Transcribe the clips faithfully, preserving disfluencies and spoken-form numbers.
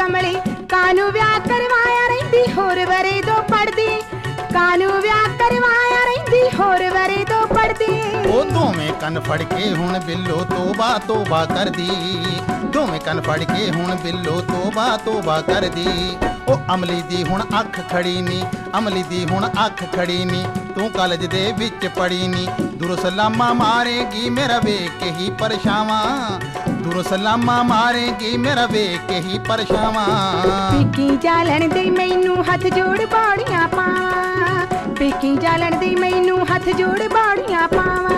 कमली कानू विआह करवाया रहिंदी होर वरे दो पढ़दी कानू विआह करवाया रहिंदी होर वरे दो पढ़दी ओ दोवें कन फड़ के हुण बिल्लो तोबा तोबा करदी दोवें कन फड़ के हुण बिल्लो तोबा तोबा करदी ओ अमली दी हुण अख खड़ी नी अमली दी हुण अख खड़ी नी तू कॉलेज दे विच पढ़ी नी दूरों सलामा मारेगी मेरा वेख के ही परछावां दूरों सलामा मारेगी मेरा वेख के ही परछावां पेकी जालन दे मैनू हथ जोड़ बाड़ियां पावां पेकी जालन दे मैनू हथ जोड़ बाड़ियां पावां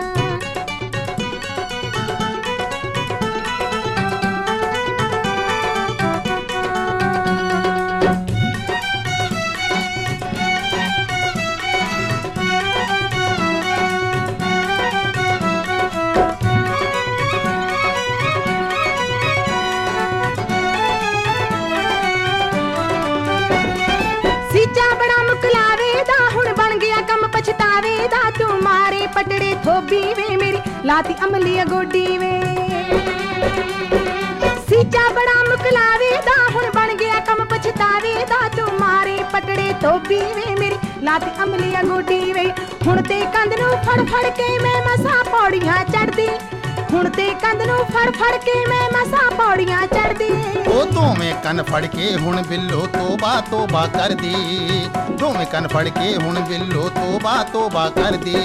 पटड़े थोबी वे मेरी लाती अमलिया गोडी वे सीचा बड़ा मुकलावे दा हुण बन गया कम पछतावे दा तू मारे पटड़े थोबी वे मेरी लाती अमलिया गोडी वे हुण ते कंध नू फड़ फड़ के मैं मसा पौड़ियां चढ़दी हुण ते कंध नू फड़ फड़ के मैं मसा पौड़ियां चढ़दी ओ दोवें कन फड़ के हुण बिल्लो तोबा तोबा करदी दोवें कन फड़ के हुण बिल्लो तोबा तोबा करदी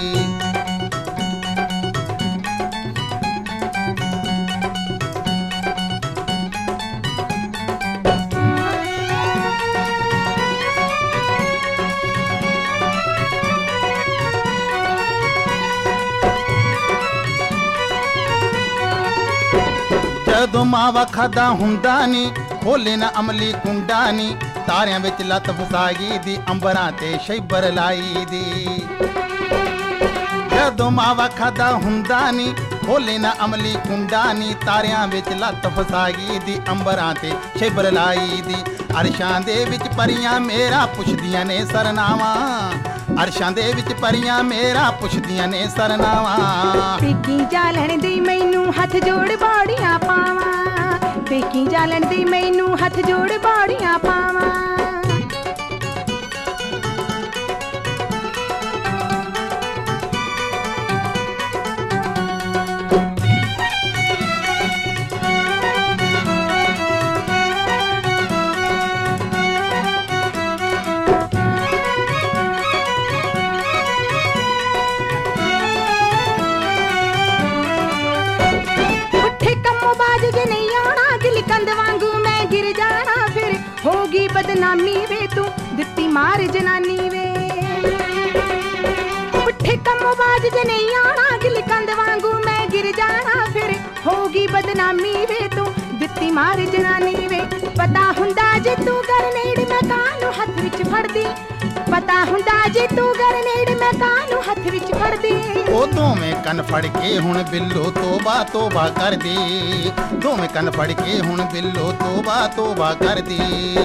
जदों मावा खादा हुंदा नी खोले ना अमली कुंडा नी तारियां विच लत फसाई दी अंबरां ते शैबर लाई दी जदों मावा खादा हुंदा नी खोले ना अमली कुंडा नी तारियां विच लत फसाई दी अंबरां ते शैबर लाई दी अरशां दे विच परियां मेरा पुछदियां ने सरनावां अरशां दे विच परियां मेरा पुछदियां ने सरनावां पेकी जालन दी मैनू हथ जोड़ बाड़ियां पावां पेकी जालन दी मैनू हथ जोड़ बाड़ियां पावां होगी बदनामी वे तू दित्ती मार जनानी वे पुट्ठे कम बाज ज नहीं आना गिल कंद वांगू मैं गिर जाना फिर होगी बदनामी वे तू दित्ती मार जनानी वे पता हुंदा जे तू गरनेड़ मैं कानू हथ विच फड़दी पता हुंदा जे तू गरनेड़ मैं कानू हथ विच फड़दी ओ दोवें कन फड़ के हुण बिल्लो तोबा तोबा करदी दोवें कन फड़ के हुण बिल्लो तोबा तोबा करदी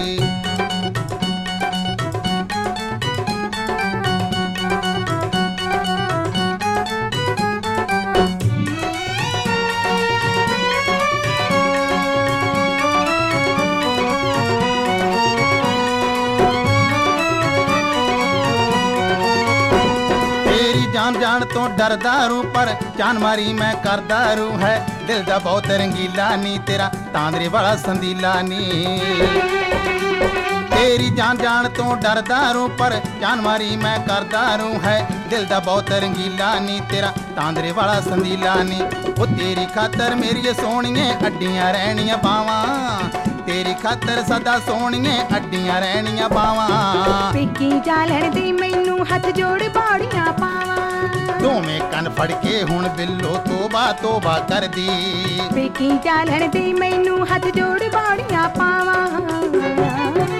जान जान तो डरदा रू पर जान मारी मैं करदा रू है दिल दा बहुत रंगीला नी तेरा तांदरे वाला संदीला नी तेरी जान जान तो डरदा रू पर जान मारी मैं करदा रू है दिल दा बहुत रंगीला नी तेरा तांदरे वाला संदीला नी ओ तेरी खातर मेरी सोहणिए अड्डियां रहनियां बावां तेरी खातर सदा सोहणिए अड्डियां रहनियां बावां पेकी जालन दी मैनू हथ जोड़ बाड़ियां पावां दोवें कन फड़ के हुण बिल्लो तोबा तोबा करदी पेकी जालन दी मैनू हथ जोड़ बाड़ियां पावां